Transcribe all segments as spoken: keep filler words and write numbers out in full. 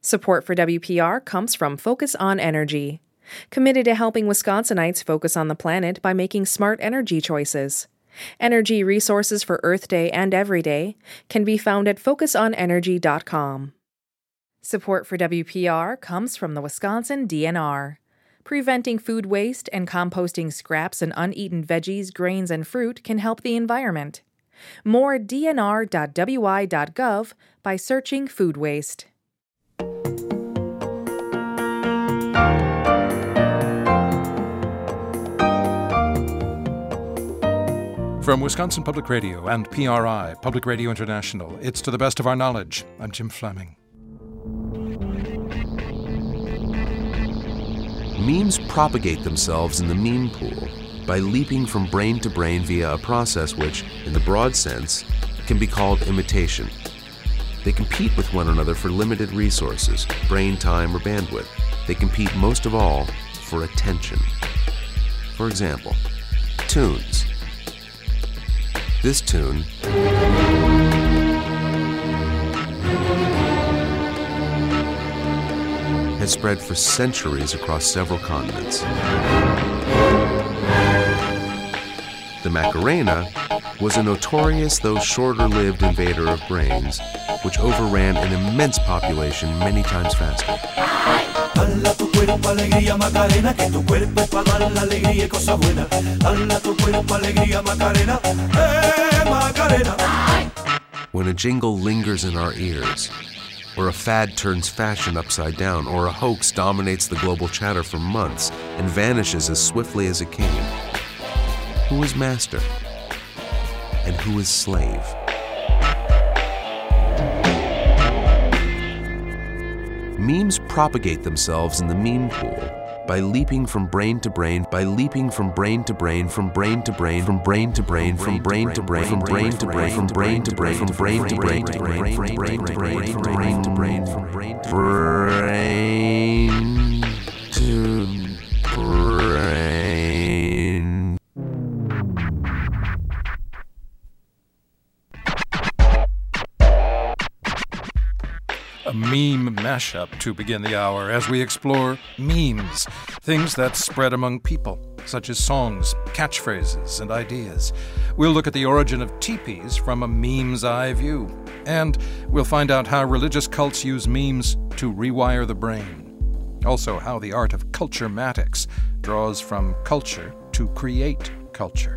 Support for W P R comes from Focus on Energy, committed to helping Wisconsinites focus on the planet by making smart energy choices. Energy resources for Earth Day and Every Day can be found at focus on energy dot com. Support for W P R comes from the Wisconsin D N R. Preventing food waste and composting scraps and uneaten veggies, grains, and fruit can help the environment. More d n r dot w i dot gov by searching food waste. From Wisconsin Public Radio and P R I, Public Radio International, it's To the Best of Our Knowledge. I'm Jim Fleming. Memes propagate themselves in the meme pool by leaping from brain to brain via a process which, in the broad sense, can be called imitation. They compete with one another for limited resources, brain time, or bandwidth. They compete most of all for attention. For example, tunes. This tune has spread for centuries across several continents. The Macarena was a notorious though shorter-lived invader of brains, which overran an immense population many times faster. Dala tu cuerpo alegría Macarena, que tu cuerpo es para dar la alegría y cosa buena. Dala tu cuerpo alegría Macarena, eh Macarena. When a jingle lingers in our ears, or a fad turns fashion upside down, or a hoax dominates the global chatter for months and vanishes as swiftly as it came, who is master and who is slave? Memes propagate themselves in the meme pool by leaping from brain to brain, by leaping from brain to brain, from brain to brain, from brain to brain, from brain to brain, from brain to brain, from brain to brain, from brain to brain, from brain to brain, from brain to brain, from brain to brain, from brain to brain. A meme mashup to begin the hour as we explore memes, things that spread among people, such as songs, catchphrases, and ideas. We'll look at the origin of teepees from a meme's eye view, and we'll find out how religious cults use memes to rewire the brain. Also, how the art of culture-matics draws from culture to create culture.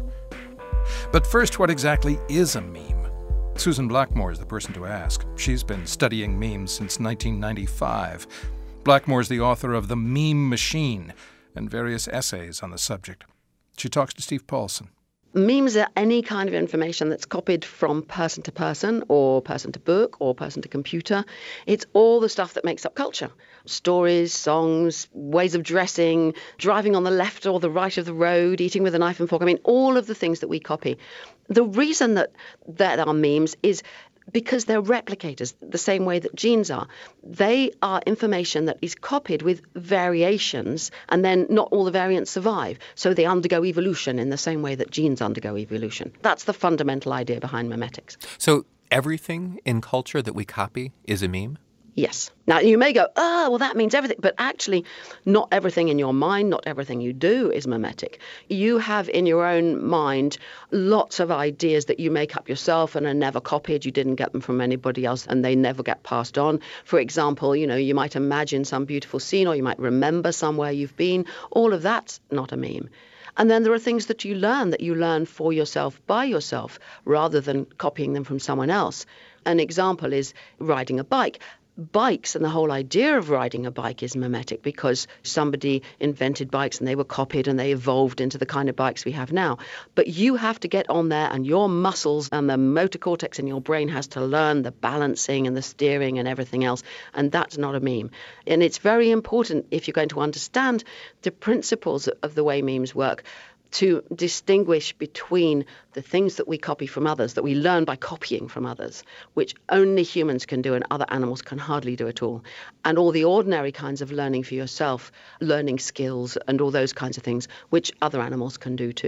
But first, what exactly is a meme? Susan Blackmore is the person to ask. She's been studying memes since nineteen ninety-five. Blackmore is the author of The Meme Machine and various essays on the subject. She talks to Steve Paulson. Memes are any kind of information that's copied from person to person or person to book or person to computer. It's all the stuff that makes up culture. Stories, songs, ways of dressing, driving on the left or the right of the road, eating with a knife and fork. I mean, all of the things that we copy. The reason that there are memes is because they're replicators, the same way that genes are. They are information that is copied with variations, and then not all the variants survive. So they undergo evolution in the same way that genes undergo evolution. That's the fundamental idea behind memetics. So everything in culture that we copy is a meme? Yes. Now, you may go, oh, well, that means everything. But actually, not everything in your mind, not everything you do is memetic. You have in your own mind lots of ideas that you make up yourself and are never copied. You didn't get them from anybody else and they never get passed on. For example, you know, you might imagine some beautiful scene or you might remember somewhere you've been. All of that's not a meme. And then there are things that you learn that you learn for yourself by yourself rather than copying them from someone else. An example is riding a bike. Bikes and the whole idea of riding a bike is memetic because somebody invented bikes and they were copied and they evolved into the kind of bikes we have now. But you have to get on there and your muscles and the motor cortex in your brain has to learn the balancing and the steering and everything else. And that's not a meme. And it's very important if you're going to understand the principles of the way memes work to distinguish between the things that we copy from others, that we learn by copying from others, which only humans can do and other animals can hardly do at all, and all the ordinary kinds of learning for yourself, learning skills and all those kinds of things, which other animals can do too.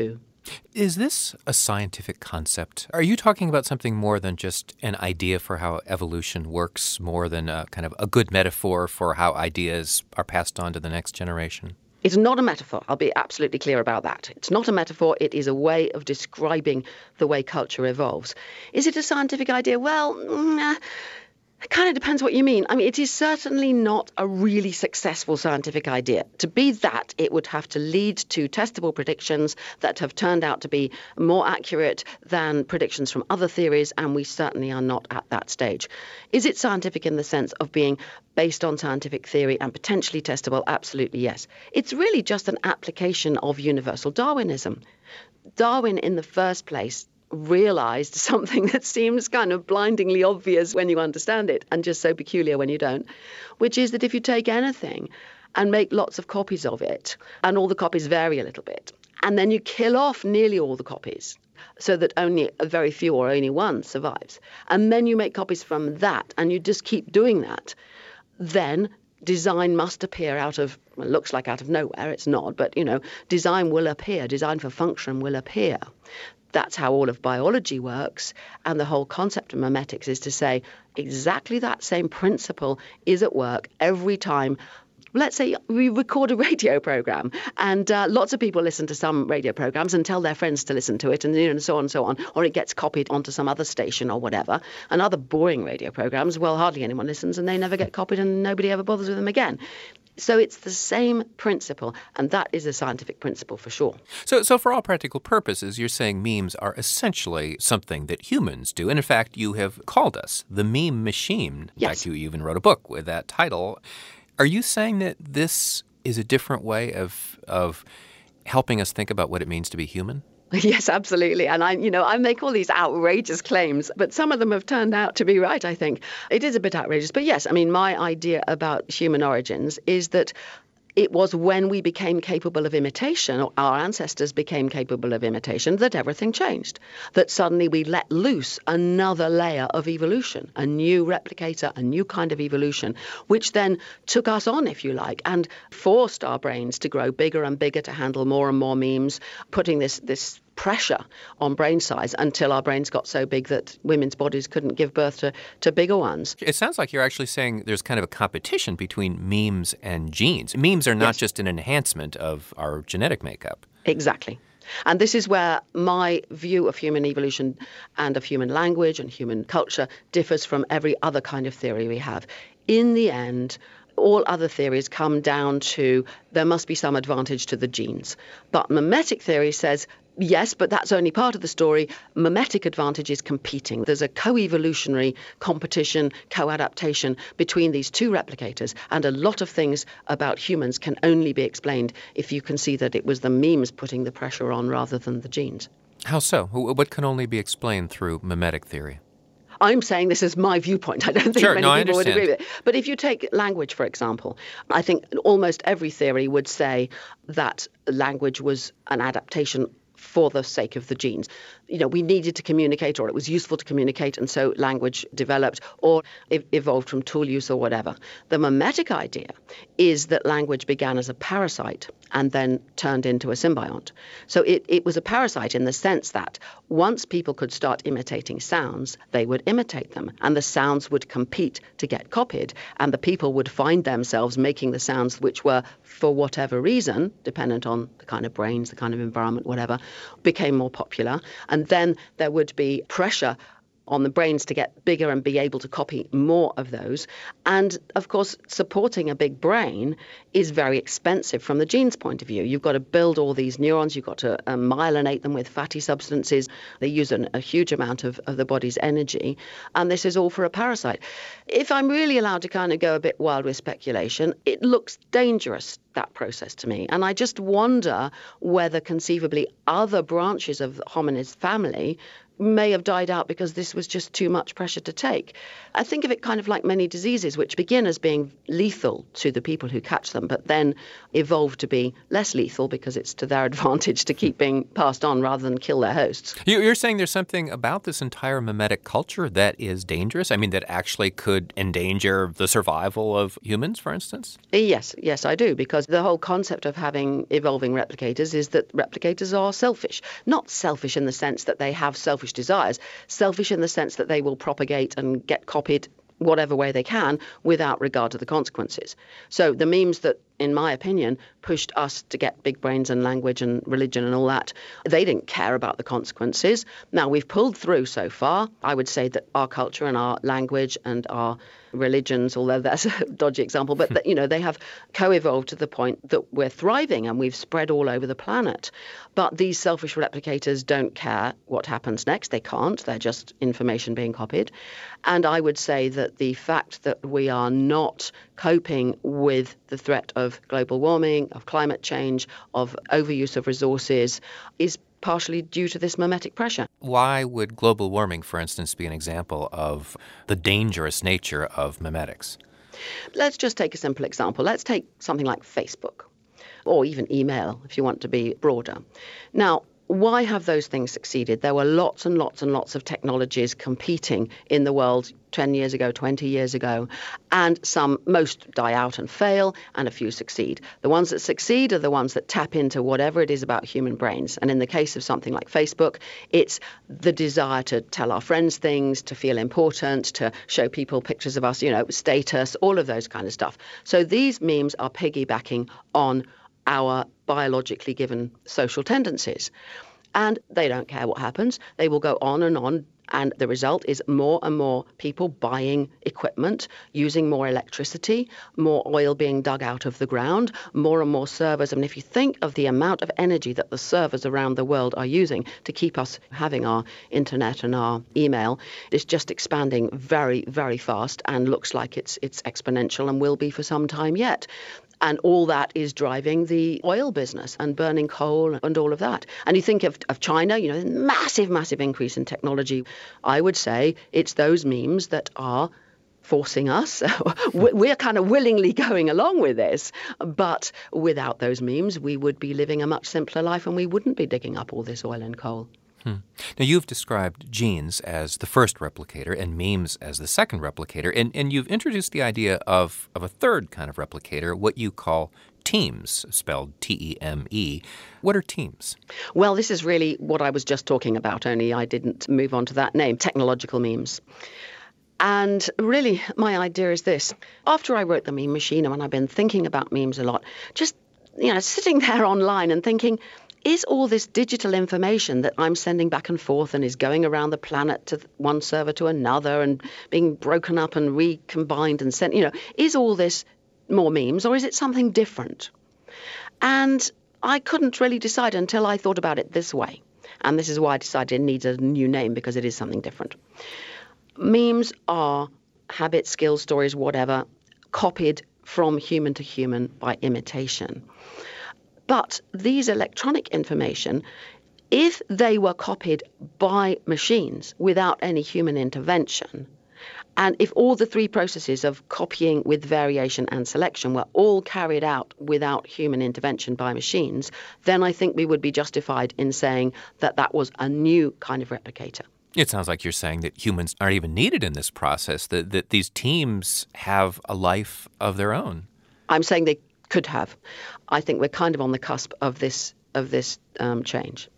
Is this a scientific concept? Are you talking about something more than just an idea for how evolution works, more than a kind of a good metaphor for how ideas are passed on to the next generation? It's not a metaphor. I'll be absolutely clear about that. It's not a metaphor. It is a way of describing the way culture evolves. Is it a scientific idea? Well, nah, it kind of depends what you mean. I mean, it is certainly not a really successful scientific idea. To be that, it would have to lead to testable predictions that have turned out to be more accurate than predictions from other theories, and we certainly are not at that stage. Is it scientific in the sense of being based on scientific theory and potentially testable? Absolutely, yes. It's really just an application of universal Darwinism. Darwin, in the first place, realized something that seems kind of blindingly obvious when you understand it and just so peculiar when you don't, which is that if you take anything and make lots of copies of it, and all the copies vary a little bit, and then you kill off nearly all the copies so that only a very few or only one survives, and then you make copies from that, and you just keep doing that, then design must appear out of, well, it looks like out of nowhere, it's not, but, you know, design will appear, design for function will appear. That's how all of biology works, and the whole concept of memetics is to say exactly that same principle is at work every time. Let's say we record a radio program, and uh, lots of people listen to some radio programs and tell their friends to listen to it, and, you know, and so on and so on, or it gets copied onto some other station or whatever. And other boring radio programs, well, hardly anyone listens, and they never get copied, and nobody ever bothers with them again. So it's the same principle, and that is a scientific principle for sure. So so for all practical purposes, you're saying memes are essentially something that humans do. And in fact, you have called us the meme machine. In Yes. fact, you even wrote a book with that title. Are you saying that this is a different way of of helping us think about what it means to be human? Yes, absolutely. And I, you know, I make all these outrageous claims, but some of them have turned out to be right, I think. It is a bit outrageous. But yes, I mean, my idea about human origins is that it was when we became capable of imitation, or our ancestors became capable of imitation, that everything changed. That suddenly we let loose another layer of evolution, a new replicator, a new kind of evolution, which then took us on, if you like, and forced our brains to grow bigger and bigger to handle more and more memes, putting this this pressure on brain size until our brains got so big that women's bodies couldn't give birth to, to bigger ones. It sounds like you're actually saying there's kind of a competition between memes and genes. Memes are not Yes. just an enhancement of our genetic makeup. Exactly. And this is where my view of human evolution and of human language and human culture differs from every other kind of theory we have. In the end, all other theories come down to there must be some advantage to the genes. But mimetic theory says, yes, but that's only part of the story. Mimetic advantage is competing. There's a co-evolutionary competition, co-adaptation between these two replicators, and a lot of things about humans can only be explained if you can see that it was the memes putting the pressure on rather than the genes. How so? Wh- What can only be explained through mimetic theory? I'm saying this is my viewpoint. I don't think Sure, many no, I people would understand. agree with it. But if you take language, for example, I think almost every theory would say that language was an adaptation for the sake of the genes. You know, we needed to communicate, or it was useful to communicate, and so language developed or e- evolved from tool use or whatever. The mimetic idea is that language began as a parasite and then turned into a symbiont. So it, it was a parasite in the sense that once people could start imitating sounds, they would imitate them, and the sounds would compete to get copied, and the people would find themselves making the sounds which were, for whatever reason, dependent on the kind of brains, the kind of environment, whatever, became more popular. And then there would be pressure on the brains to get bigger and be able to copy more of those. And of course, supporting a big brain is very expensive from the genes point of view. You've got to build all these neurons, you've got to um, myelinate them with fatty substances. They use an, a huge amount of, of the body's energy. And this is all for a parasite. If I'm really allowed to kind of go a bit wild with speculation, it looks dangerous, that process, to me. And I just wonder whether conceivably other branches of the hominid family may have died out because this was just too much pressure to take. I think of it kind of like many diseases, which begin as being lethal to the people who catch them, but then evolve to be less lethal because it's to their advantage to keep being passed on rather than kill their hosts. You're saying there's something about this entire mimetic culture that is dangerous? I mean, that actually could endanger the survival of humans, for instance? Yes, yes, I do, because the whole concept of having evolving replicators is that replicators are selfish. Not selfish in the sense that they have selfish desires, selfish in the sense that they will propagate and get copied whatever way they can without regard to the consequences. So the memes that, in my opinion, pushed us to get big brains and language and religion and all that, they didn't care about the consequences. Now, we've pulled through so far. I would say that our culture and our language and our religions, although that's a dodgy example, but that, you know, they have co-evolved to the point that we're thriving and we've spread all over the planet. But these selfish replicators don't care what happens next. They can't. They're just information being copied. And I would say that the fact that we are not coping with the threat of global warming, of climate change, of overuse of resources is partially due to this mimetic pressure. Why would global warming, for instance, be an example of the dangerous nature of mimetics? Let's just take a simple example. Let's take something like Facebook or even email, if you want to be broader. Now, why have those things succeeded? There were lots and lots and lots of technologies competing in the world ten years ago, twenty years ago, and some, most die out and fail, and a few succeed. The ones that succeed are the ones that tap into whatever it is about human brains. And in the case of something like Facebook, it's the desire to tell our friends things, to feel important, to show people pictures of us, you know, status, all of those kind of stuff. So these memes are piggybacking on our biologically given social tendencies. And they don't care what happens. They will go on and on. And the result is more and more people buying equipment, using more electricity, more oil being dug out of the ground, more and more servers. I mean, if you think of the amount of energy that the servers around the world are using to keep us having our internet and our email, it's just expanding very, very fast and looks like it's it's exponential and will be for some time yet. And all that is driving the oil business and burning coal and all of that. And you think of, of China, you know, massive, massive increase in technology. I would say it's those memes that are forcing us. We're kind of willingly going along with this. But without those memes, we would be living a much simpler life and we wouldn't be digging up all this oil and coal. Hmm. Now, you've described genes as the first replicator and memes as the second replicator, and, and you've introduced the idea of, of a third kind of replicator, what you call temes, spelled T E M E. What are temes? Well, this is really what I was just talking about, only I didn't move on to that name, technological memes. And really, my idea is this. After I wrote The Meme Machine, and when I've been thinking about memes a lot, just, you know, sitting there online and thinking, is all this digital information that I'm sending back and forth and is going around the planet to one server to another and being broken up and recombined and sent, you know, is all this more memes or is it something different? And I couldn't really decide until I thought about it this way. And this is why I decided it needs a new name, because it is something different. Memes are habits, skills, stories, whatever, copied from human to human by imitation. But these electronic information, if they were copied by machines without any human intervention, and if all the three processes of copying with variation and selection were all carried out without human intervention by machines, then I think we would be justified in saying that that was a new kind of replicator. It sounds like you're saying that humans aren't even needed in this process, that, that these teams have a life of their own. I'm saying they could have. I think we're kind of on the cusp of this of this um, change.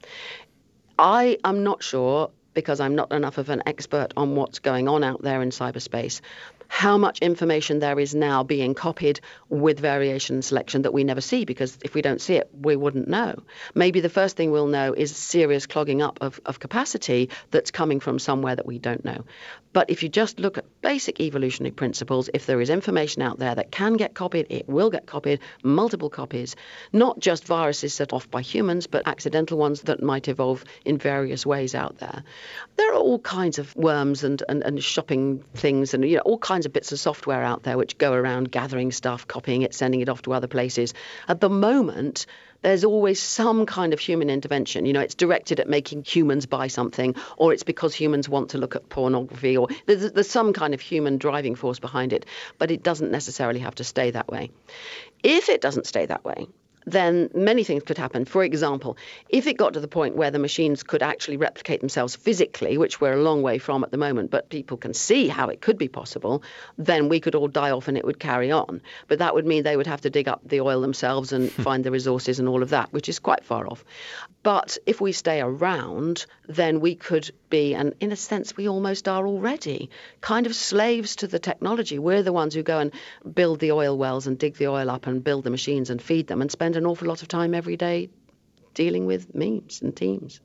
I am not sure, because I'm not enough of an expert on what's going on out there in cyberspace, how much information there is now being copied with variation and selection that we never see, because if we don't see it, we wouldn't know. Maybe the first thing we'll know is serious clogging up of, of capacity that's coming from somewhere that we don't know. But if you just look at basic evolutionary principles, if there is information out there that can get copied, it will get copied, multiple copies, not just viruses set off by humans, but accidental ones that might evolve in various ways out there. There are all kinds of worms and, and, and shopping things and, you know, all kinds kinds of bits of software out there which go around gathering stuff, copying it, sending it off to other places. At the moment, there's always some kind of human intervention. You know, it's directed at making humans buy something, or it's because humans want to look at pornography, or there's, there's some kind of human driving force behind it. But it doesn't necessarily have to stay that way. If it doesn't stay that way, then many things could happen. For example, if it got to the point where the machines could actually replicate themselves physically, which we're a long way from at the moment, but people can see how it could be possible, then we could all die off and it would carry on. But that would mean they would have to dig up the oil themselves and find the resources and all of that, which is quite far off. But if we stay around, then we could be, and in a sense we almost are already, kind of slaves to the technology. We're the ones who go and build the oil wells and dig the oil up and build the machines and feed them and spend an awful lot of time every day dealing with memes and teams.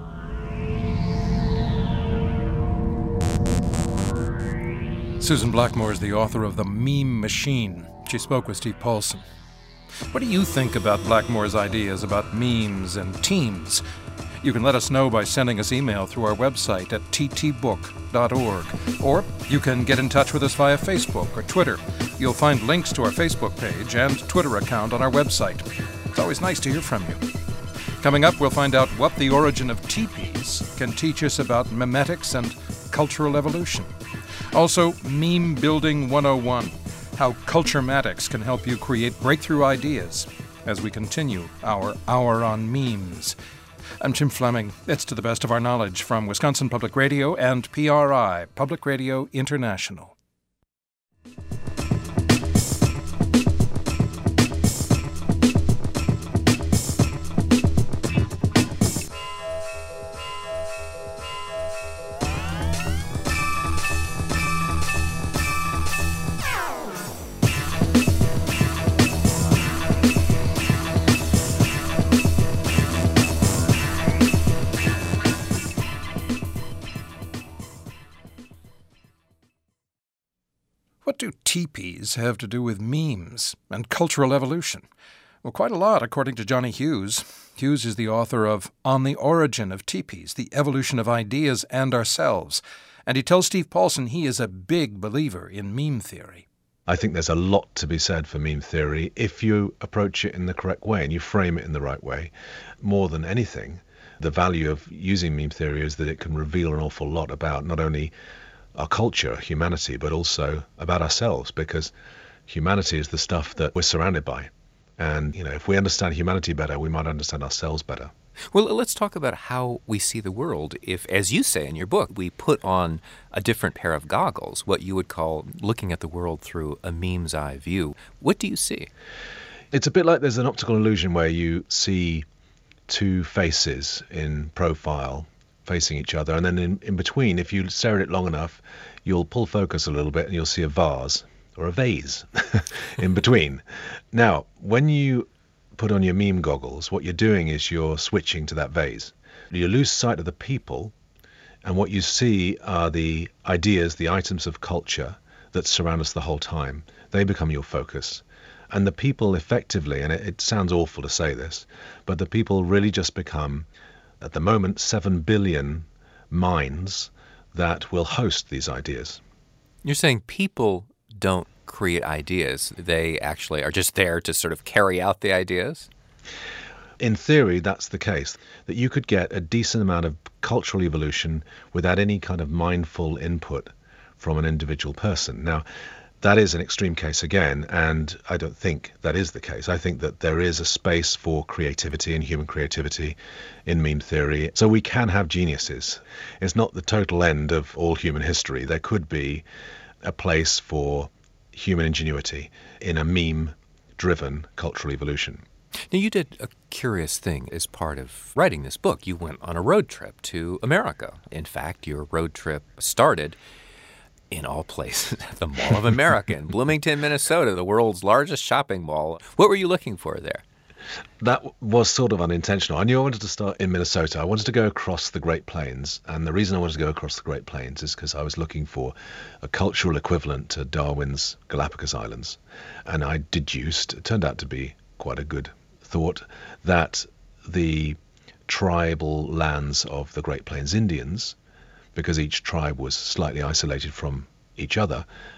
Susan Blackmore is the author of The Meme Machine. She spoke with Steve Paulson. What do you think about Blackmore's ideas about memes and teams? You can let us know by sending us email through our website at t t book dot org. Or you can get in touch with us via Facebook or Twitter. You'll find links to our Facebook page and Twitter account on our website. It's always nice to hear from you. Coming up, we'll find out what the origin of teepees can teach us about memetics and cultural evolution. Also, Meme Building one oh one, how Culturematics can help you create breakthrough ideas as we continue our Hour on Memes. I'm Jim Fleming. It's To the Best of Our Knowledge from Wisconsin Public Radio and P R I, Public Radio International. What do teepees have to do with memes and cultural evolution? Well, quite a lot, according to Johnny Hughes. Hughes is the author of On the Origin of Teepees, The Evolution of Ideas and Ourselves. And he tells Steve Paulson he is a big believer in meme theory. I think there's a lot to be said for meme theory if you approach it in the correct way and you frame it in the right way. More than anything, the value of using meme theory is that it can reveal an awful lot about not only our culture, humanity, but also about ourselves, because humanity is the stuff that we're surrounded by. And, you know, if we understand humanity better, we might understand ourselves better. Well, let's talk about how we see the world if, as you say in your book, we put on a different pair of goggles, what you would call looking at the world through a meme's eye view. What do you see? It's a bit like there's an optical illusion where you see two faces in profile facing each other, and then in, in between, if you stare at it long enough, you'll pull focus a little bit and you'll see a vase or a vase in between. Now, when you put on your meme goggles, what you're doing is you're switching to that vase. You lose sight of the people, and what you see are the ideas, the items of culture that surround us the whole time. They become your focus. And the people effectively, and it, it sounds awful to say this, but the people really just become, at the moment, seven billion minds that will host these ideas. You're saying people don't create ideas. They actually are just there to sort of carry out the ideas? In theory, that's the case, that you could get a decent amount of cultural evolution without any kind of mindful input from an individual person. Now, that is an extreme case again, and I don't think that is the case. I think that there is a space for creativity and human creativity in meme theory. So we can have geniuses. It's not the total end of all human history. There could be a place for human ingenuity in a meme-driven cultural evolution. Now, you did a curious thing as part of writing this book. You went on a road trip to America. In fact, your road trip started in all places, the Mall of America in Bloomington, Minnesota, the world's largest shopping mall. What were you looking for there? That was sort of unintentional. I knew I wanted to start in Minnesota. I wanted to go across the Great Plains. And the reason I wanted to go across the Great Plains is because I was looking for a cultural equivalent to Darwin's Galapagos Islands. And I deduced, it turned out to be quite a good thought, that the tribal lands of the Great Plains Indians, because each tribe was slightly isolated from each other,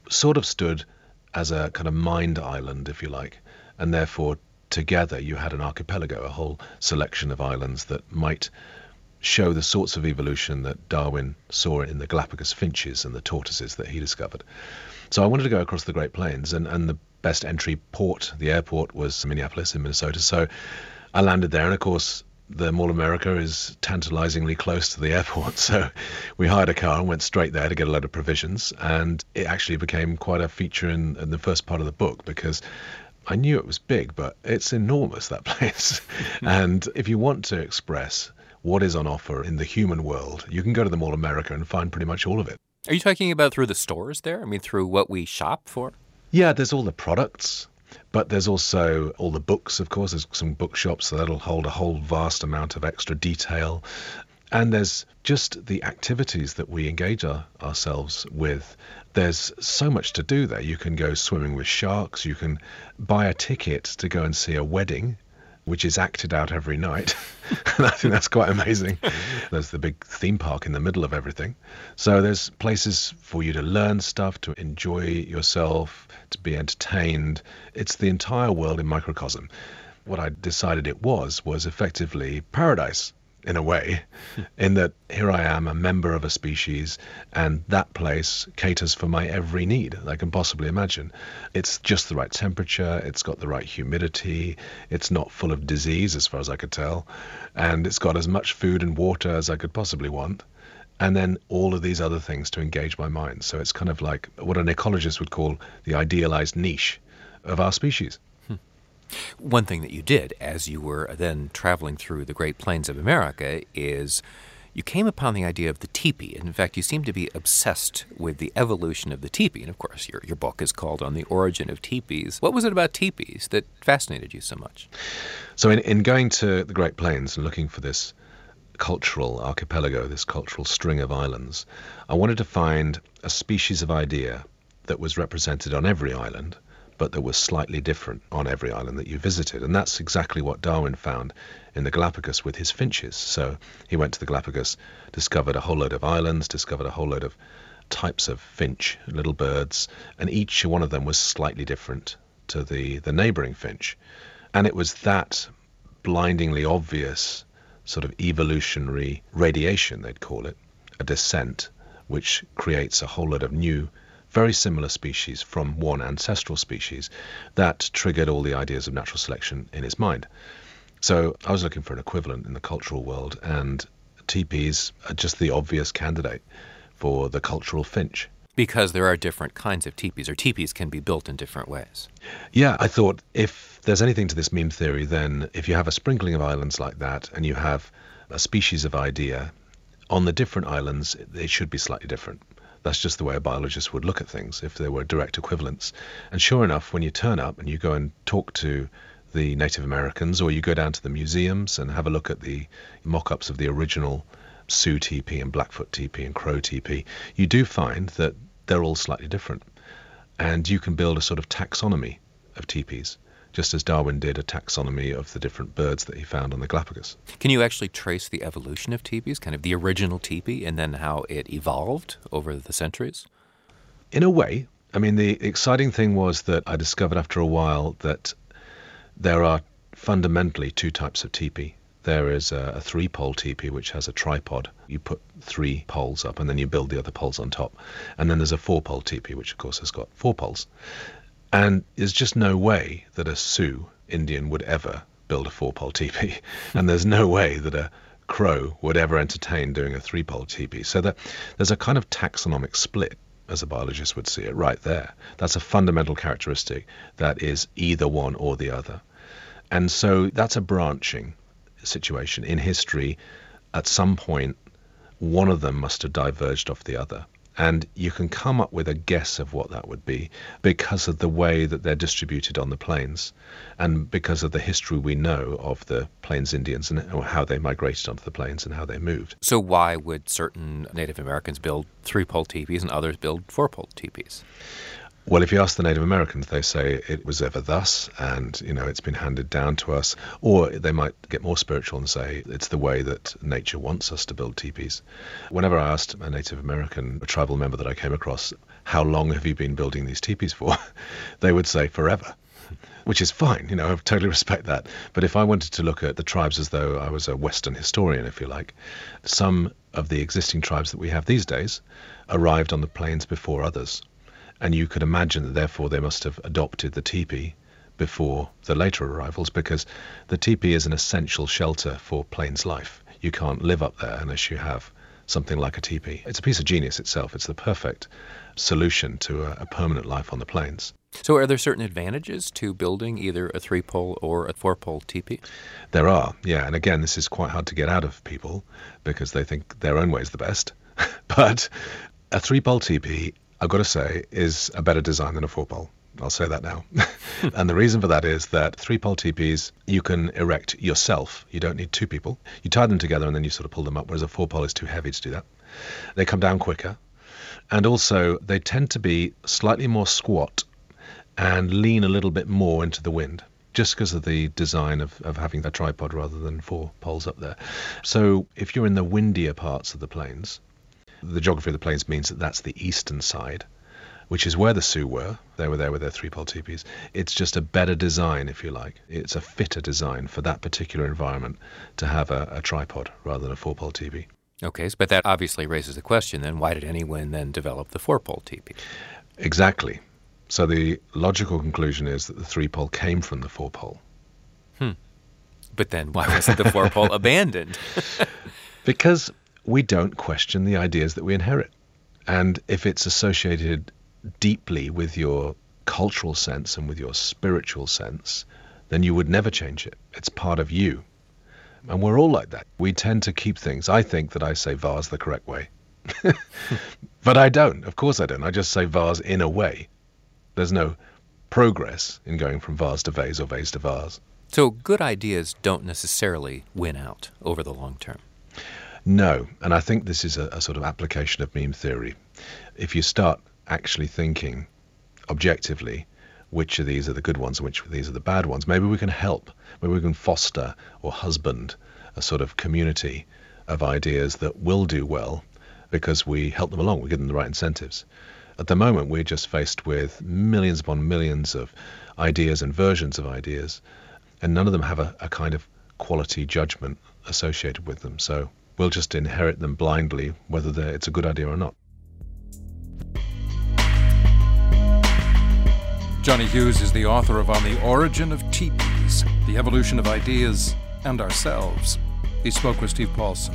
sort of stood as a kind of mind island, if you like, and therefore together you had an archipelago, a whole selection of islands that might show the sorts of evolution that Darwin saw in the Galapagos finches and the tortoises that he discovered. So I wanted to go across the Great Plains, and, and the best entry port, the airport, was Minneapolis in Minnesota. So I landed there, and of course the Mall of America is tantalizingly close to the airport. So we hired a car and went straight there to get a load of provisions, and it actually became quite a feature in, in the first part of the book, because I knew it was big, but it's enormous, that place. And if you want to express what is on offer in the human world, you can go to the Mall of America and find pretty much all of it. Are you talking about through the stores there? I mean, through what we shop for? Yeah, there's all the products, but there's also all the books, of course. There's some bookshops that'll hold a whole vast amount of extra detail. And there's just the activities that we engage our, ourselves with. There's so much to do there. You can go swimming with sharks. You can buy a ticket to go and see a wedding, which is acted out every night. And I think that's quite amazing. There's the big theme park in the middle of everything. So there's places for you to learn stuff, to enjoy yourself, to be entertained. It's the entire world in microcosm. What I decided it was, was effectively paradise, in a way, in that here I am, a member of a species, and that place caters for my every need I can possibly imagine. It's just the right temperature, it's got the right humidity, it's not full of disease as far as I could tell, and it's got as much food and water as I could possibly want, and then all of these other things to engage my mind. So it's kind of like what an ecologist would call the idealized niche of our species. One thing that you did as you were then traveling through the Great Plains of America is you came upon the idea of the teepee. In fact, you seem to be obsessed with the evolution of the teepee. And of course, your, your book is called On the Origin of Teepees. What was it about teepees that fascinated you so much? So in, in going to the Great Plains and looking for this cultural archipelago, this cultural string of islands, I wanted to find a species of idea that was represented on every island, but that was slightly different on every island that you visited. And that's exactly what Darwin found in the Galapagos with his finches. So he went to the Galapagos, discovered a whole load of islands, discovered a whole load of types of finch, little birds, and each one of them was slightly different to the, the neighboring finch. And it was that blindingly obvious sort of evolutionary radiation, they'd call it, a descent, which creates a whole lot of new very similar species from one ancestral species, that triggered all the ideas of natural selection in his mind. So I was looking for an equivalent in the cultural world, and teepees are just the obvious candidate for the cultural finch. Because there are different kinds of teepees, or teepees can be built in different ways. Yeah, I thought if there's anything to this meme theory, then if you have a sprinkling of islands like that, and you have a species of idea, on the different islands, they should be slightly different. That's just the way a biologist would look at things if there were direct equivalents. And sure enough, when you turn up and you go and talk to the Native Americans, or you go down to the museums and have a look at the mock-ups of the original Sioux teepee and Blackfoot teepee and Crow teepee, you do find that they're all slightly different. And you can build a sort of taxonomy of teepees, just as Darwin did a taxonomy of the different birds that he found on the Galapagos. Can you actually trace the evolution of teepees, kind of the original teepee, and then how it evolved over the centuries? In a way. I mean, the exciting thing was that I discovered after a while that there are fundamentally two types of teepee. There is a, a three-pole teepee, which has a tripod. You put three poles up, and then you build the other poles on top. And then there's a four-pole teepee, which, of course, has got four poles. And there's just no way that a Sioux Indian would ever build a four-pole teepee. And there's no way that a Crow would ever entertain doing a three-pole teepee. So that there's a kind of taxonomic split, as a biologist would see it, right there. That's a fundamental characteristic that is either one or the other. And so that's a branching situation. In history, at some point, one of them must have diverged off the other. And you can come up with a guess of what that would be because of the way that they're distributed on the plains, and because of the history we know of the Plains Indians and how they migrated onto the plains and how they moved. So why would certain Native Americans build three-pole teepees and others build four-pole teepees? Well, if you ask the Native Americans, they say it was ever thus, and, you know, it's been handed down to us. Or they might get more spiritual and say it's the way that nature wants us to build teepees. Whenever I asked a Native American, a tribal member that I came across, how long have you been building these teepees for? They would say forever, which is fine. You know, I totally respect that. But if I wanted to look at the tribes as though I was a Western historian, if you like, some of the existing tribes that we have these days arrived on the plains before others. And you could imagine that therefore they must have adopted the teepee before the later arrivals, because the teepee is an essential shelter for plains life. You can't live up there unless you have something like a teepee. It's a piece of genius itself. It's the perfect solution to a, a permanent life on the plains. So are there certain advantages to building either a three-pole or a four-pole teepee? There are, yeah. And again, this is quite hard to get out of people because they think their own way is the best. But a three-pole teepee, I've got to say, is a better design than a four-pole. I'll say that now. And the reason for that is that three-pole teepees you can erect yourself. You don't need two people. You tie them together and then you sort of pull them up, whereas a four-pole is too heavy to do that. They come down quicker. And also, they tend to be slightly more squat and lean a little bit more into the wind, just because of the design of, of having a tripod rather than four poles up there. So if you're in the windier parts of the plains, the geography of the plains means that that's the eastern side, which is where the Sioux were. They were there with their three-pole teepees. It's just a better design, if you like. It's a fitter design for that particular environment to have a, a tripod rather than a four-pole teepee. Okay, but that obviously raises the question then, why did anyone then develop the four-pole teepee? Exactly. So the logical conclusion is that the three-pole came from the four-pole. Hmm. But then why wasn't the four-pole abandoned? Because we don't question the ideas that we inherit. And if it's associated deeply with your cultural sense and with your spiritual sense, then you would never change it. It's part of you. And we're all like that. We tend to keep things. I think that I say vase the correct way. But I don't. Of course I don't. I just say vase in a way. There's no progress in going from vase to vase or vase to vase. So good ideas don't necessarily win out over the long term. No, and I think this is a, a sort of application of meme theory. If you start actually thinking objectively which of these are the good ones and which of these are the bad ones, maybe we can help, maybe we can foster or husband a sort of community of ideas that will do well because we help them along, we give them the right incentives. At the moment, we're just faced with millions upon millions of ideas and versions of ideas, and none of them have a, a kind of quality judgment associated with them. So we'll just inherit them blindly, whether it's a good idea or not. Johnny Hughes is the author of On the Origin of Teepees, The Evolution of Ideas and Ourselves. He spoke with Steve Paulson.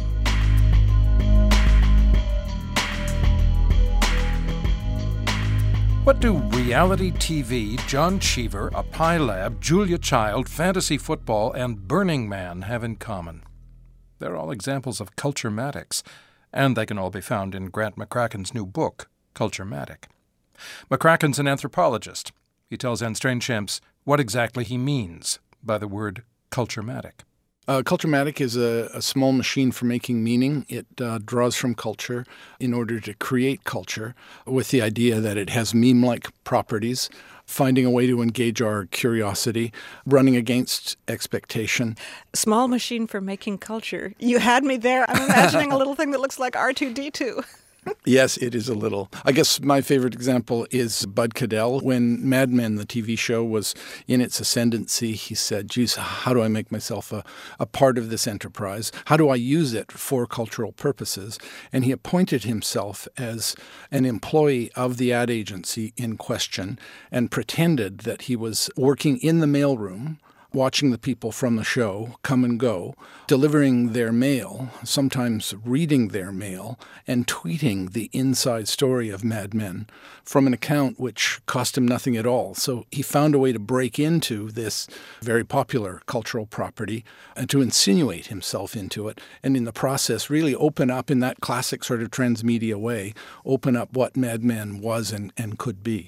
What do reality T V, John Cheever, a Pie Lab, Julia Child, fantasy football, and Burning Man have in common? They're all examples of culturematics, and they can all be found in Grant McCracken's new book, Culturematic. McCracken's an anthropologist. He tells Anne Strainchamps what exactly he means by the word culturematic. Uh, Culturematic is a, a small machine for making meaning. It uh, draws from culture in order to create culture with the idea that it has meme-like properties, finding a way to engage our curiosity, running against expectation. Small machine for making culture. You had me there. I'm imagining a little thing that looks like R two D two. Yes, it is a little. I guess my favorite example is Bud Caddell. When Mad Men, the T V show, was in its ascendancy, he said, geez, how do I make myself a, a part of this enterprise? How do I use it for cultural purposes? And he appointed himself as an employee of the ad agency in question and pretended that he was working in the mailroom, watching the people from the show come and go, delivering their mail, sometimes reading their mail, and tweeting the inside story of Mad Men from an account which cost him nothing at all. So he found a way to break into this very popular cultural property and to insinuate himself into it, and in the process really open up, in that classic sort of transmedia way, open up what Mad Men was and, and could be.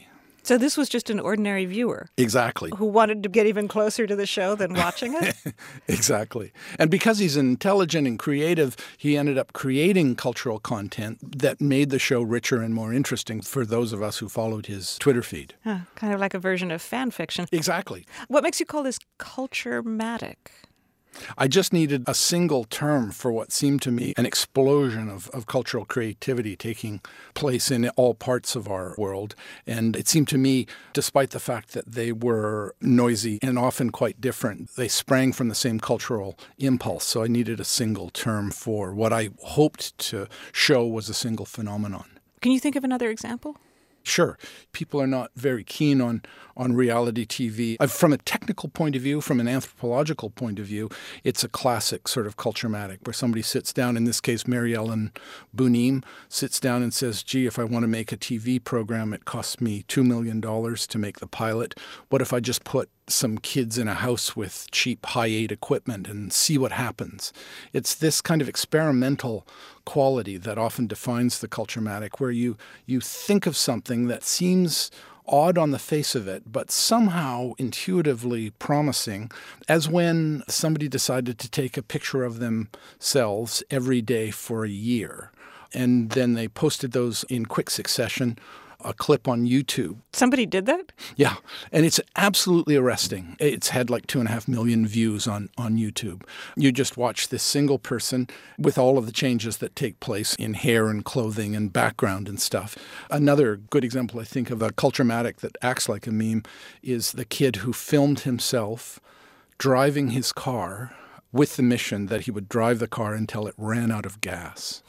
So this was just an ordinary viewer Exactly. who wanted to get even closer to the show than watching it? Exactly. And because he's intelligent and creative, he ended up creating cultural content that made the show richer and more interesting for those of us who followed his Twitter feed. Huh, kind of like a version of fan fiction. Exactly. What makes you call this culture-matic? I just needed a single term for what seemed to me an explosion of, of cultural creativity taking place in all parts of our world. And it seemed to me, despite the fact that they were noisy and often quite different, they sprang from the same cultural impulse. So I needed a single term for what I hoped to show was a single phenomenon. Can you think of another example? Sure. People are not very keen on, on reality T V. Uh, From a technical point of view, from an anthropological point of view, it's a classic sort of culture-matic where somebody sits down, in this case, Mary Ellen Bunim, sits down and says, gee, if I want to make a T V program, it costs me two million dollars to make the pilot. What if I just put some kids in a house with cheap high-aid equipment and see what happens? It's this kind of experimental quality that often defines the culture-matic, where you, you think of something that seems odd on the face of it, but somehow intuitively promising, as when somebody decided to take a picture of themselves every day for a year. And then they posted those in quick succession, a clip on YouTube. Somebody did that? Yeah, and it's absolutely arresting. It's had like two and a half million views on, on YouTube. You just watch this single person with all of the changes that take place in hair and clothing and background and stuff. Another good example, I think, of a culture-matic that acts like a meme is the kid who filmed himself driving his car with the mission that he would drive the car until it ran out of gas.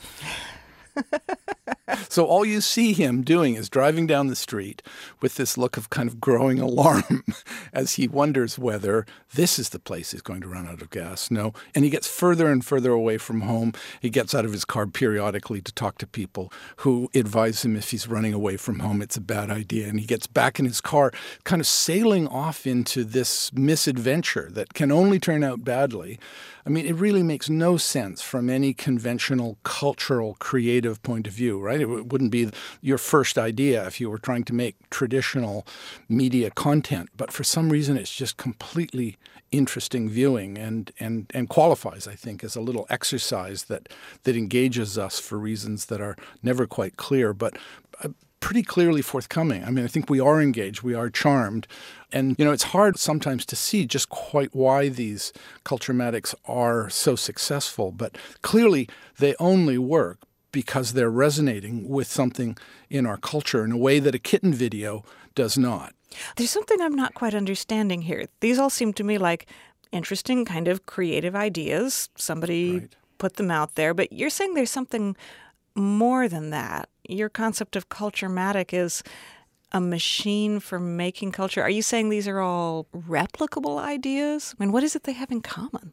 So all you see him doing is driving down the street with this look of kind of growing alarm as he wonders whether this is the place he's going to run out of gas. No. And he gets further and further away from home. He gets out of his car periodically to talk to people who advise him if he's running away from home, it's a bad idea. And he gets back in his car, kind of sailing off into this misadventure that can only turn out badly. I mean, it really makes no sense from any conventional cultural creative point of view, right? It w- wouldn't be your first idea if you were trying to make traditional media content. But for some reason, it's just completely interesting viewing and, and, and qualifies, I think, as a little exercise that, that engages us for reasons that are never quite clear, but uh, pretty clearly forthcoming. I mean, I think we are engaged, we are charmed. And, you know, it's hard sometimes to see just quite why these culture-matics are so successful, but clearly they only work because they're resonating with something in our culture in a way that a kitten video does not. There's something I'm not quite understanding here. These all seem to me like interesting kind of creative ideas. Somebody Right. put them out there, but you're saying there's something more than that. Your concept of culture-matic is a machine for making culture. Are you saying these are all replicable ideas? I mean, what is it they have in common?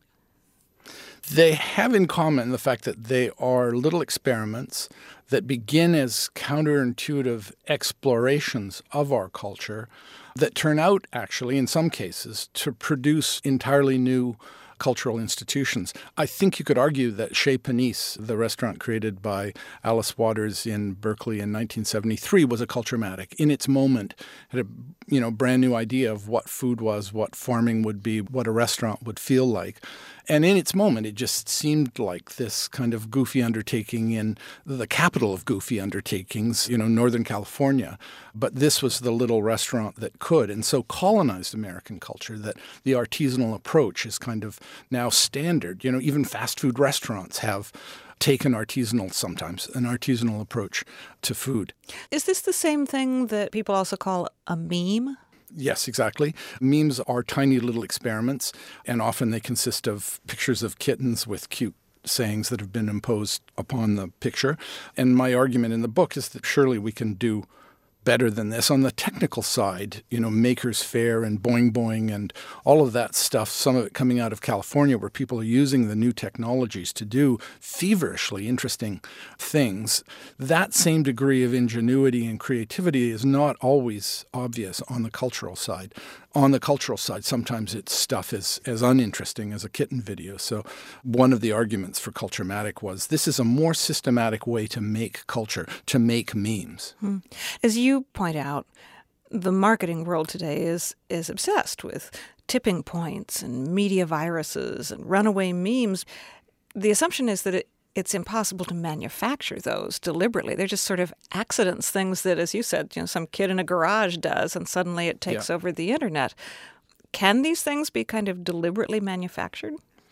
They have in common the fact that they are little experiments that begin as counterintuitive explorations of our culture that turn out, actually, in some cases, to produce entirely new cultural institutions. I think you could argue that Chez Panisse, the restaurant created by Alice Waters in Berkeley in nineteen seventy-three, was a culture-matic. In its moment, had a you know brand new idea of what food was, what farming would be, what a restaurant would feel like. And in its moment, it just seemed like this kind of goofy undertaking in the capital of goofy undertakings, you know, Northern California. But this was the little restaurant that could, and so colonized American culture that the artisanal approach is kind of now standard. You know, even fast food restaurants have taken artisanal, sometimes, an artisanal approach to food. Is this the same thing that people also call a meme? Yes, exactly. Memes are tiny little experiments, and often they consist of pictures of kittens with cute sayings that have been imposed upon the picture. And my argument in the book is that surely we can do better than this. On the technical side, you know, Maker's Faire and Boing Boing and all of that stuff, some of it coming out of California where people are using the new technologies to do feverishly interesting things. That same degree of ingenuity and creativity is not always obvious on the cultural side. On the cultural side, sometimes it's stuff as, as uninteresting as a kitten video. So one of the arguments for culture-matic was this is a more systematic way to make culture, to make memes. Hmm. As you point out, the marketing world today is is obsessed with tipping points and media viruses and runaway memes. The assumption is that it, it's impossible to manufacture those deliberately. They're just sort of accidents, things that, as you said, you know, some kid in a garage does, and suddenly it takes Yeah. over the internet. Can these things be kind of deliberately manufactured?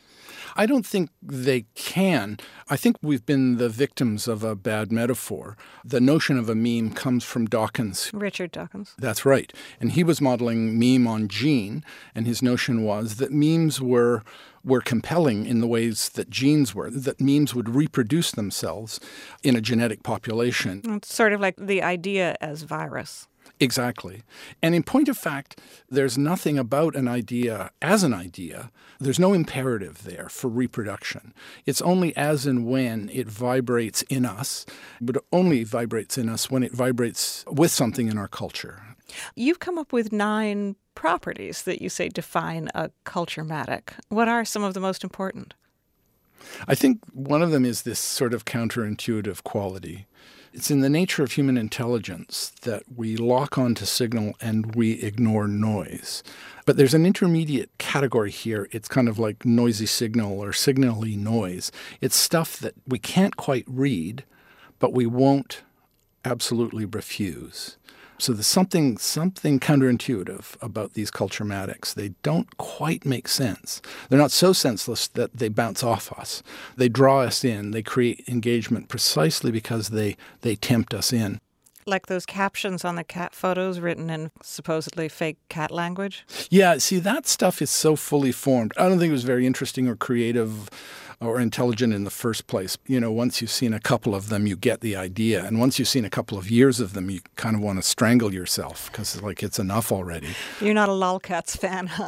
I don't think they can. I think we've been the victims of a bad metaphor. The notion of a meme comes from Dawkins. Richard Dawkins. That's right. And he was modeling meme on gene, and his notion was that memes were were compelling in the ways that genes were, that memes would reproduce themselves in a genetic population. It's sort of like the idea as virus. Exactly. And in point of fact, there's nothing about an idea as an idea. There's no imperative there for reproduction. It's only as and when it vibrates in us, but it only vibrates in us when it vibrates with something in our culture. You've come up with nine properties that you say define a culture-matic. What are some of the most important? I think one of them is this sort of counterintuitive quality. It's in the nature of human intelligence that we lock onto signal and we ignore noise. But there's an intermediate category here. It's kind of like noisy signal or signally noise. It's stuff that we can't quite read, but we won't absolutely refuse. So there's something something counterintuitive about these culture-matics. They don't quite make sense. They're not so senseless that they bounce off us. They draw us in. They create engagement precisely because they, they tempt us in. Like those captions on the cat photos written in supposedly fake cat language? Yeah, see, that stuff is so fully formed. I don't think it was very interesting or creative or intelligent in the first place. You know, once you've seen a couple of them, you get the idea. And once you've seen a couple of years of them, you kind of want to strangle yourself because, like, it's enough already. You're not a lolcats fan, huh?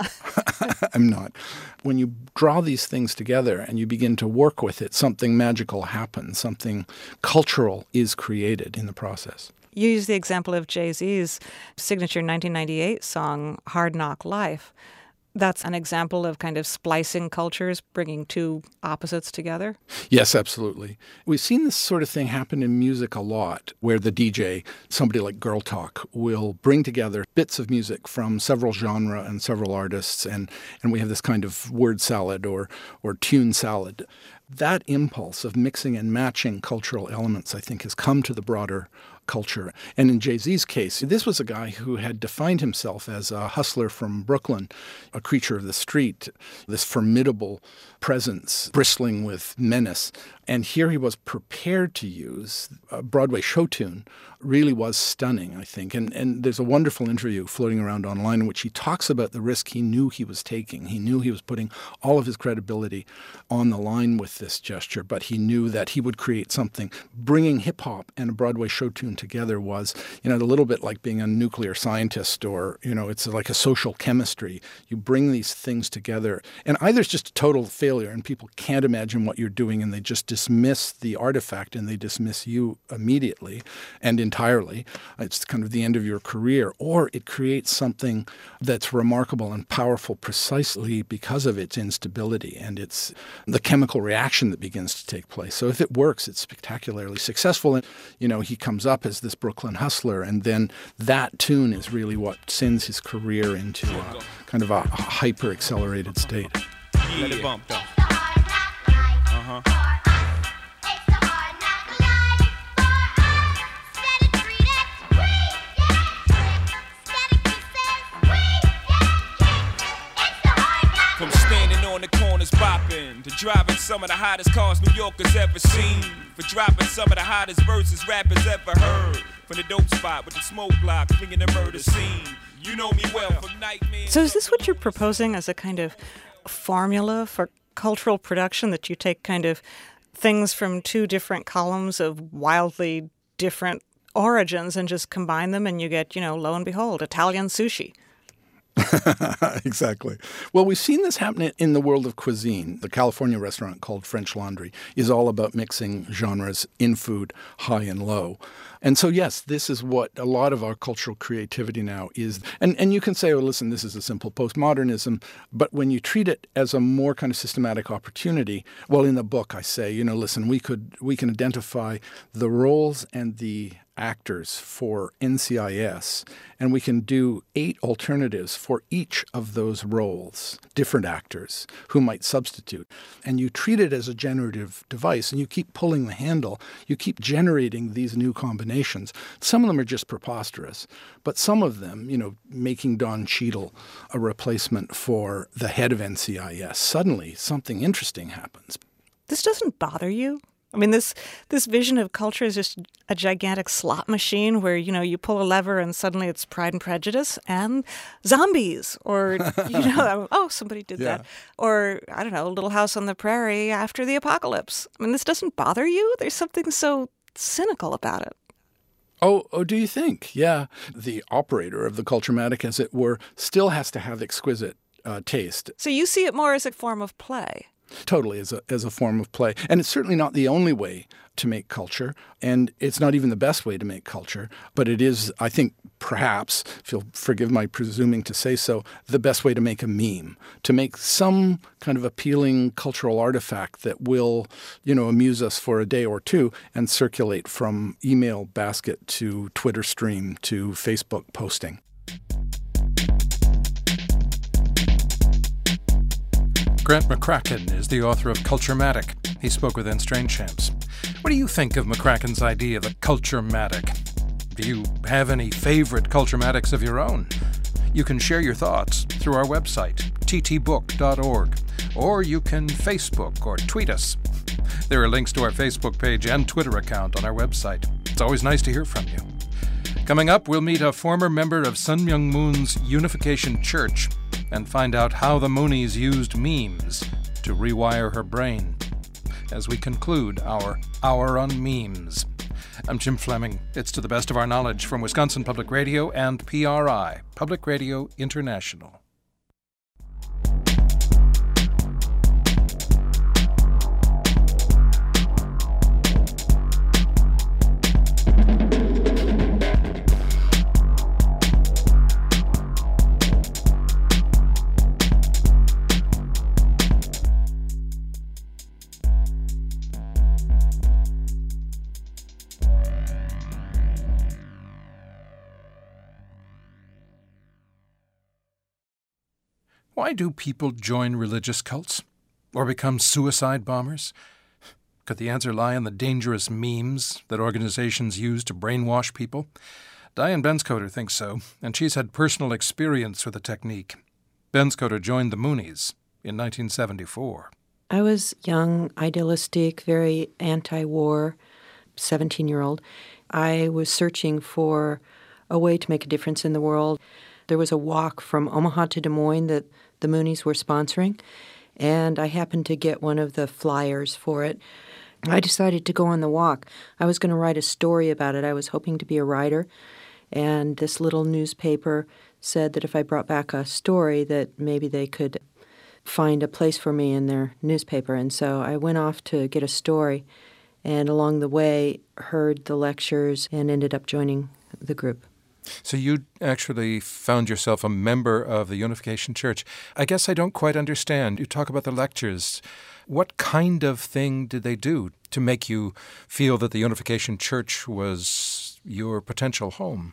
I'm not. When you draw these things together and you begin to work with it, something magical happens. Something cultural is created in the process. You use the example of Jay-Z's signature nineteen ninety-eight song, Hard Knock Life. That's an example of kind of splicing cultures, bringing two opposites together? Yes, absolutely. We've seen this sort of thing happen in music a lot, where the D J, somebody like Girl Talk, will bring together bits of music from several genres and several artists, and, and we have this kind of word salad or, or tune salad. That impulse of mixing and matching cultural elements, I think, has come to the broader culture. And in Jay-Z's case, this was a guy who had defined himself as a hustler from Brooklyn, a creature of the street, this formidable presence bristling with menace. And here he was prepared to use a Broadway show tune. Really was stunning, I think. And and there's a wonderful interview floating around online in which he talks about the risk he knew he was taking. He knew he was putting all of his credibility on the line with this gesture, but he knew that he would create something. Bringing hip-hop and a Broadway show tune together was, you know, a little bit like being a nuclear scientist, or, you know, it's like a social chemistry. You bring these things together, and either it's just a total failure and people can't imagine what you're doing and they just dismiss the artifact and they dismiss you immediately and entirely. It's kind of the end of your career. Or it creates something that's remarkable and powerful precisely because of its instability and its the chemical reaction that begins to take place. So if it works, it's spectacularly successful. And, you know, he comes up as this Brooklyn hustler, and then that tune is really what sends his career into a, kind of a hyper-accelerated state. Let it bump, though. Uh-huh. From standing on the corners bopping to driving some of the hottest cars New Yorkers ever seen, for dropping some of the hottest verses rappers ever heard, from the dope spot with the smoke block clinging the murder scene. You know me well from nightmares. So is this what you're proposing as a kind of formula for cultural production, that you take kind of things from two different columns of wildly different origins and just combine them and you get, you know, lo and behold, Italian sushi? Exactly. Well, we've seen this happen in the world of cuisine. The California restaurant called French Laundry is all about mixing genres in food, high and low. And so, yes, this is what a lot of our cultural creativity now is. And and you can say, oh, listen, this is a simple postmodernism. But when you treat it as a more kind of systematic opportunity, well, in the book I say, you know, listen, we could we can identify the roles and the actors for N C I S, and we can do eight alternatives for each of those roles, different actors who might substitute. And you treat it as a generative device, and you keep pulling the handle. You keep generating these new combinations. Some of them are just preposterous, but some of them, you know, making Don Cheadle a replacement for the head of N C I S, suddenly something interesting happens. This doesn't bother you? I mean, this this vision of culture is just a gigantic slot machine where, you know, you pull a lever and suddenly it's Pride and Prejudice and zombies, or, you know, oh, somebody did Yeah. that. Or, I don't know, Little House on the Prairie after the apocalypse. I mean, this doesn't bother you? There's something so cynical about it. Oh, oh, do you think? Yeah. The operator of the Culturematic, as it were, still has to have exquisite uh, taste. So you see it more as a form of play. Totally, as a as a form of play. And it's certainly not the only way to make culture, and it's not even the best way to make culture, but it is, I think, perhaps, if you'll forgive my presuming to say so, the best way to make a meme, to make some kind of appealing cultural artifact that will, you know, amuse us for a day or two and circulate from email basket to Twitter stream to Facebook posting. Grant McCracken is the author of Culturematic. He spoke with N. Strangehamps. What do you think of McCracken's idea, the Culturematic? Do you have any favorite Culturematics of your own? You can share your thoughts through our website, t t book dot org, or you can Facebook or tweet us. There are links to our Facebook page and Twitter account on our website. It's always nice to hear from you. Coming up, we'll meet a former member of Sun Myung Moon's Unification Church and find out how the Moonies used memes to rewire her brain. As we conclude our Hour on Memes. I'm Jim Fleming. It's To the Best of Our Knowledge from Wisconsin Public Radio and P R I, Public Radio International. Why do people join religious cults? Or become suicide bombers? Could the answer lie in the dangerous memes that organizations use to brainwash people? Diane Benscoter thinks so, and she's had personal experience with the technique. Benscoter joined the Moonies in nineteen seventy-four. I was young, idealistic, very anti-war, seventeen-year-old. I was searching for a way to make a difference in the world. There was a walk from Omaha to Des Moines that the Moonies were sponsoring, and I happened to get one of the flyers for it. I decided to go on the walk. I was going to write a story about it. I was hoping to be a writer, and this little newspaper said that if I brought back a story that maybe they could find a place for me in their newspaper. And so I went off to get a story, and along the way heard the lectures and ended up joining the group. So you actually found yourself a member of the Unification Church. I guess I don't quite understand. You talk about the lectures. What kind of thing did they do to make you feel that the Unification Church was your potential home?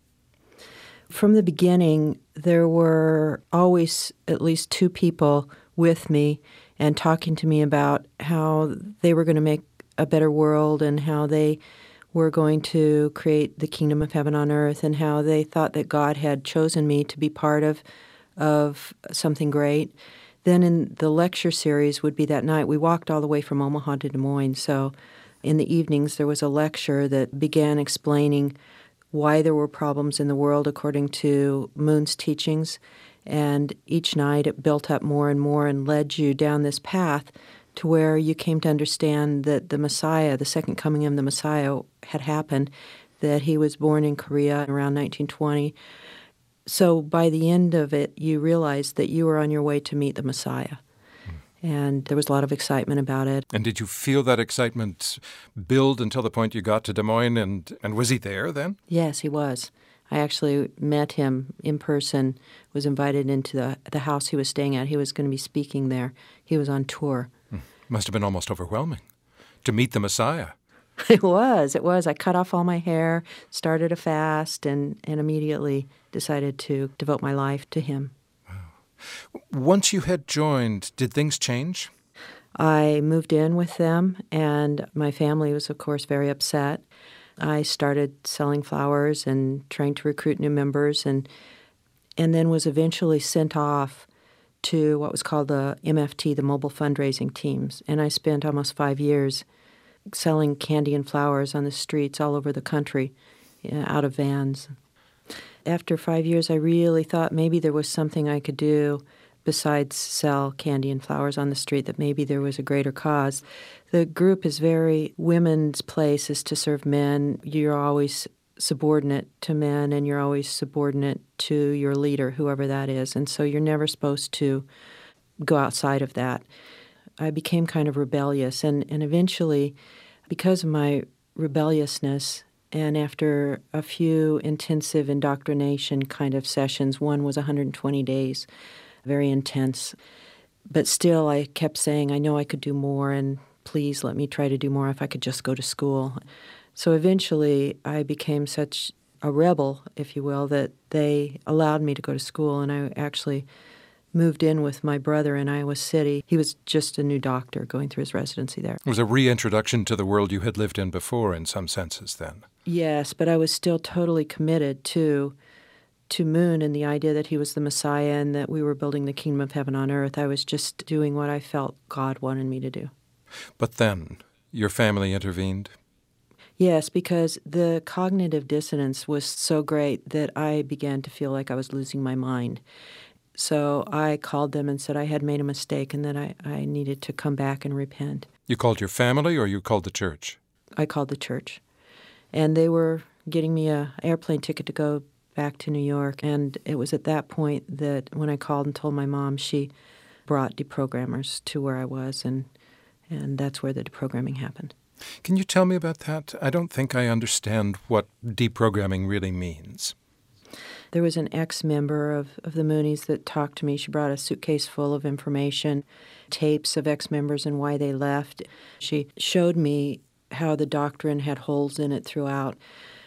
From the beginning, there were always at least two people with me and talking to me about how they were going to make a better world and how they were going to create the kingdom of heaven on earth, and how they thought that God had chosen me to be part of of something great. Then in the lecture series would be that night. We walked all the way from Omaha to Des Moines, so in the evenings there was a lecture that began explaining why there were problems in the world according to Moon's teachings, and each night it built up more and more and led you down this path to where you came to understand that the Messiah, the second coming of the Messiah, had happened, that he was born in Korea around nineteen twenty. So by the end of it, you realized that you were on your way to meet the Messiah. Mm. And there was a lot of excitement about it. And did you feel that excitement build until the point you got to Des Moines? And, and was he there then? Yes, he was. I actually met him in person, was invited into the, the house he was staying at. He was going to be speaking there. He was on tour. Must have been almost overwhelming to meet the Messiah. It was. It was. I cut off all my hair, started a fast, and, and immediately decided to devote my life to him. Wow. Once you had joined, did things change? I moved in with them, and my family was, of course, very upset. I started selling flowers and trying to recruit new members, and and then was eventually sent off to what was called the M F T, the Mobile Fundraising Teams. And I spent almost five years selling candy and flowers on the streets all over the country, you know, out of vans. After five years, I really thought maybe there was something I could do besides sell candy and flowers on the street, that maybe there was a greater cause. The group is very, women's place is to serve men. You're always subordinate to men, and you're always subordinate to your leader, whoever that is. And so you're never supposed to go outside of that. I became kind of rebellious, and, and eventually, because of my rebelliousness, and after a few intensive indoctrination kind of sessions, one was one hundred twenty days, very intense. But still, I kept saying, I know I could do more, and please let me try to do more if I could just go to school. So eventually, I became such a rebel, if you will, that they allowed me to go to school, and I actually moved in with my brother in Iowa City. He was just a new doctor going through his residency there. It was a reintroduction to the world you had lived in before in some senses then. Yes, but I was still totally committed to to Moon and the idea that he was the Messiah and that we were building the kingdom of heaven on earth. I was just doing what I felt God wanted me to do. But then, your family intervened? Yes, because the cognitive dissonance was so great that I began to feel like I was losing my mind. So I called them and said I had made a mistake and that I, I needed to come back and repent. You called your family or you called the church? I called the church. And they were getting me an airplane ticket to go back to New York. And it was at that point that when I called and told my mom, she brought deprogrammers to where I was, and and that's where the deprogramming happened. Can you tell me about that? I don't think I understand what deprogramming really means. There was an ex-member of, of the Moonies that talked to me. She brought a suitcase full of information, tapes of ex-members and why they left. She showed me how the doctrine had holes in it throughout.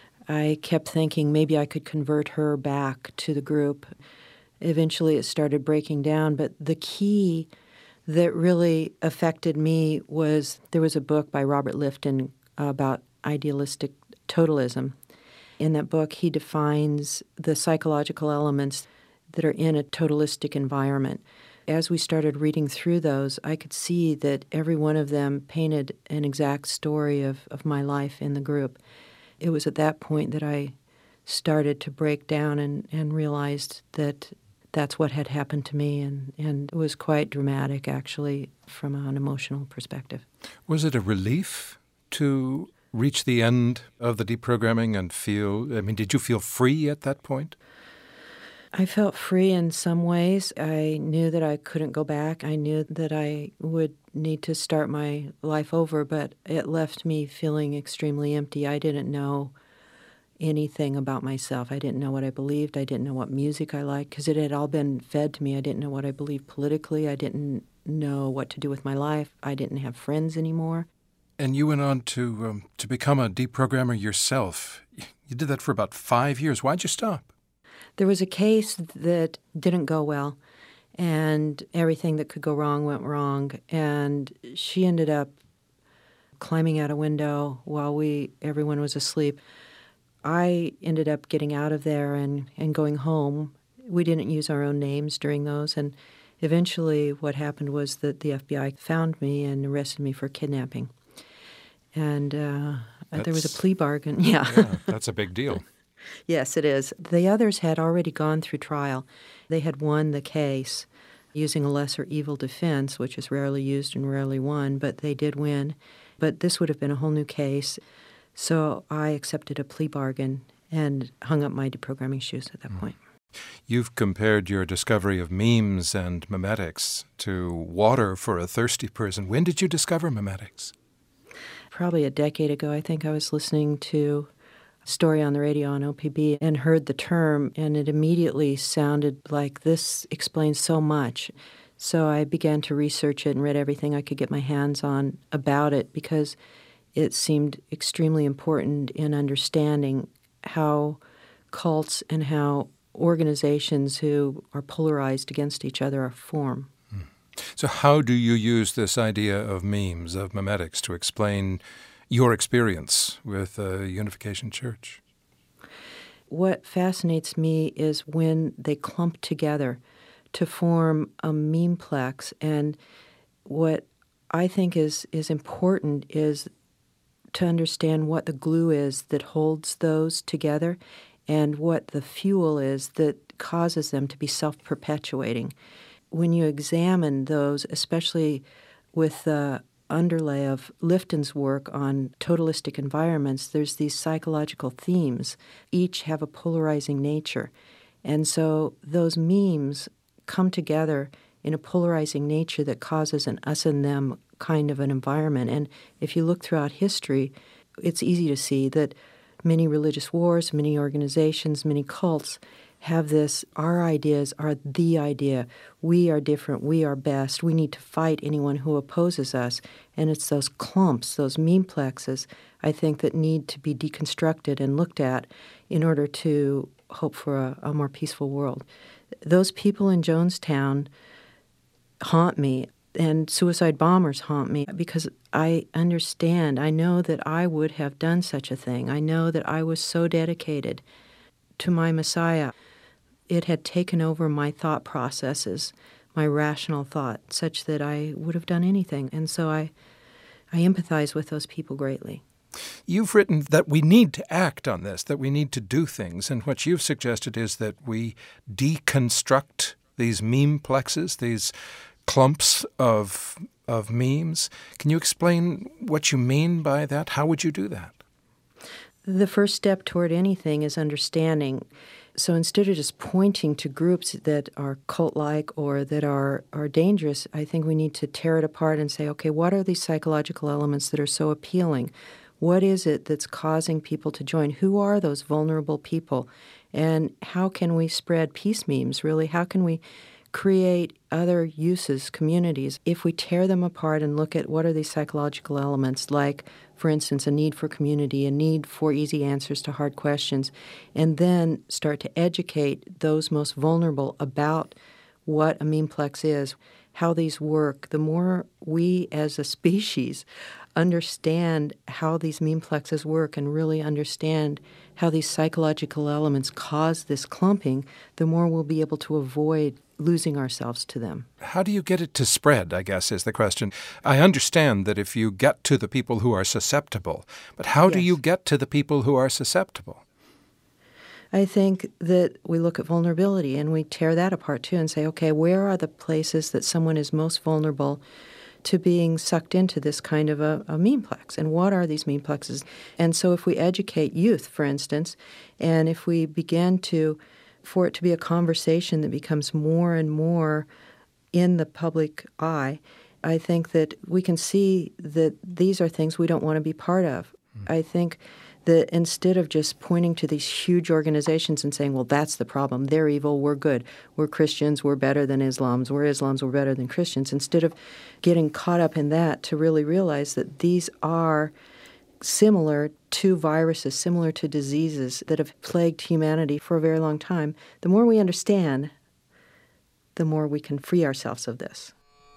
I kept thinking maybe I could convert her back to the group. Eventually it started breaking down, but the key that really affected me was there was a book by Robert Lifton about idealistic totalism. In that book, he defines the psychological elements that are in a totalistic environment. As we started reading through those, I could see that every one of them painted an exact story of, of my life in the group. It was at that point that I started to break down and, and realized that that's what had happened to me, and, and it was quite dramatic, actually, from an emotional perspective. Was it a relief to reach the end of the deprogramming and feel, I mean, did you feel free at that point? I felt free in some ways. I knew that I couldn't go back. I knew that I would need to start my life over, but it left me feeling extremely empty. I didn't know anything about myself. I didn't know what I believed. I didn't know what music I liked because it had all been fed to me. I didn't know what I believed politically. I didn't know what to do with my life. I didn't have friends anymore. And you went on to um, to become a deprogrammer yourself. You did that for about five years. Why'd you stop? There was a case that didn't go well, and everything that could go wrong went wrong. And she ended up climbing out a window while we everyone was asleep. I ended up getting out of there and, and going home. We didn't use our own names during those, and eventually what happened was that the F B I found me and arrested me for kidnapping. And uh, there was a plea bargain. Yeah. Yeah, that's a big deal. Yes, it is. The others had already gone through trial. They had won the case using a lesser evil defense, which is rarely used and rarely won, but they did win. But this would have been a whole new case. So I accepted a plea bargain and hung up my deprogramming shoes at that mm. point. You've compared your discovery of memes and memetics to water for a thirsty person. When did you discover memetics? Probably a decade ago. I think I was listening to a story on the radio on O P B and heard the term, and it immediately sounded like this explains so much. So I began to research it and read everything I could get my hands on about it because it seemed extremely important in understanding how cults and how organizations who are polarized against each other are formed. So how do you use this idea of memes, of memetics, to explain your experience with the Unification Church? What fascinates me is when they clump together to form a memeplex. And what I think is, is important is to understand what the glue is that holds those together and what the fuel is that causes them to be self-perpetuating. When you examine those, especially with the underlay of Lifton's work on totalistic environments, there's these psychological themes. Each have a polarizing nature. And so those memes come together in a polarizing nature that causes an us and them kind of an environment. And if you look throughout history, it's easy to see that many religious wars, many organizations, many cults have this, our ideas are the idea. We are different. We are best. We need to fight anyone who opposes us. And it's those clumps, those memeplexes, I think, that need to be deconstructed and looked at in order to hope for a, a more peaceful world. Those people in Jonestown haunt me, and suicide bombers haunt me because I understand. I know that I would have done such a thing. I know that I was so dedicated to my Messiah. It had taken over my thought processes, my rational thought, such that I would have done anything. And so I, I empathize with those people greatly. You've written that we need to act on this, that we need to do things. And what you've suggested is that we deconstruct these memeplexes, these clumps of of memes. Can you explain what you mean by that? How would you do that? The first step toward anything is understanding. So instead of just pointing to groups that are cult-like or that are, are dangerous, I think we need to tear it apart and say, okay, what are these psychological elements that are so appealing? What is it that's causing people to join? Who are those vulnerable people? And how can we spread peace memes, really? How can we create other uses, communities, if we tear them apart and look at what are these psychological elements, like, for instance, a need for community, a need for easy answers to hard questions, and then start to educate those most vulnerable about what a memeplex is, how these work. The more we as a species understand how these memeplexes work and really understand how these psychological elements cause this clumping, the more we'll be able to avoid losing ourselves to them. How do you get it to spread, I guess, is the question. I understand that if you get to the people who are susceptible, but how yes. do you get to the people who are susceptible? I think that we look at vulnerability and we tear that apart too and say, okay, where are the places that someone is most vulnerable to being sucked into this kind of a, a memeplex? And what are these memeplexes? And so if we educate youth, for instance, and if we begin to for it to be a conversation that becomes more and more in the public eye, I think that we can see that these are things we don't want to be part of. Mm. I think that instead of just pointing to these huge organizations and saying, well, that's the problem, they're evil, we're good, we're Christians, we're better than Islams, we're Islams, we're better than Christians, instead of getting caught up in that, to really realize that these are similar to viruses, similar to diseases that have plagued humanity for a very long time. The more we understand, the more we can free ourselves of this.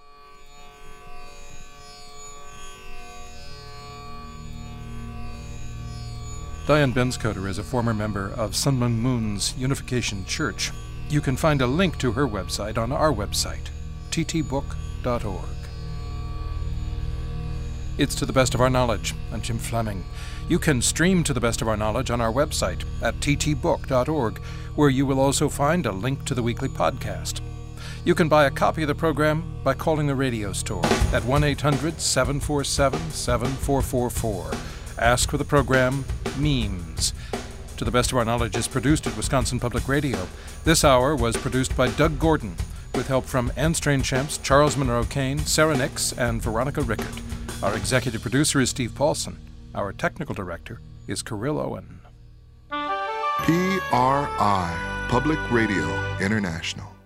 Diane Benscoter is a former member of Sun Myung Moon's Unification Church. You can find a link to her website on our website, t t book dot org. It's To the Best of Our Knowledge. I'm Jim Fleming. You can stream To the Best of Our Knowledge on our website at t t book dot org, where you will also find a link to the weekly podcast. You can buy a copy of the program by calling the radio store at one eight hundred seven four seven seven four four four. Ask for the program Memes. To the Best of Our Knowledge is produced at Wisconsin Public Radio. This hour was produced by Doug Gordon, with help from Anne Strainchamps, Charles Monroe Kane, Sarah Nix, and Veronica Rickert. Our executive producer is Steve Paulson. Our technical director is Kirill Owen. P R I, Public Radio International.